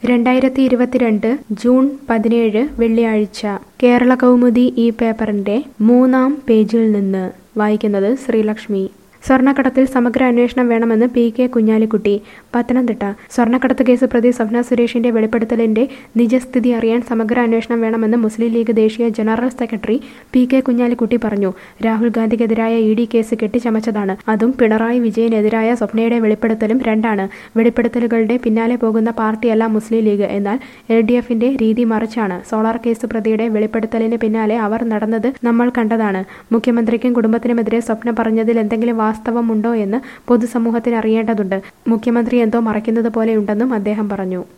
2022 June 17 വെള്ളിയാഴ്ച കേരള കൗമുദി ഈ പേപ്പറിന്റെ 3-ാം പേജിൽ നിന്ന് വായിക്കുന്നത് ശ്രീലക്ഷ്മി. സ്വർണ്ണക്കടത്തിൽ സമഗ്ര അന്വേഷണം വേണമെന്ന് പി.കെ. കുഞ്ഞാലിക്കുട്ടി. പത്തനംതിട്ട. സ്വർണ്ണക്കടത്ത് കേസ് പ്രതി സ്വപ്ന സുരേഷിന്റെ വെളിപ്പെടുത്തലിന്റെ നിജസ്ഥിതി അറിയാൻ സമഗ്ര അന്വേഷണം വേണമെന്ന് മുസ്ലിം ലീഗ് ദേശീയ ജനറൽ സെക്രട്ടറി പി.കെ. കുഞ്ഞാലിക്കുട്ടി പറഞ്ഞു. രാഹുൽ ഗാന്ധിക്കെതിരായ ഇ.ഡി. കേസ് കെട്ടിച്ചമച്ചതാണ്. അതും പിണറായി വിജയനെതിരായ സ്വപ്നയുടെ വെളിപ്പെടുത്തലും രണ്ടാണ്. വെളിപ്പെടുത്തലുകളുടെ പിന്നാലെ പോകുന്ന പാർട്ടിയല്ല മുസ്ലിം ലീഗ്. എന്നാൽ LDFന്റെ രീതി മറിച്ചാണ്. സോളാർ കേസ് പ്രതിയുടെ വെളിപ്പെടുത്തലിന് പിന്നാലെ അവർ നടന്നത് നമ്മൾ കണ്ടതാണ്. മുഖ്യമന്ത്രിക്കും കുടുംബത്തിനുമെതിരെ സ്വപ്ന പറഞ്ഞതിൽ എന്തെങ്കിലും വാസ്തവമുണ്ടോ എന്ന് പൊതുസമൂഹത്തിന് അറിയേണ്ടതുണ്ട്. മുഖ്യമന്ത്രി എന്തോ മറയ്ക്കുന്നത് പോലെയുണ്ടെന്നും അദ്ദേഹം പറഞ്ഞു.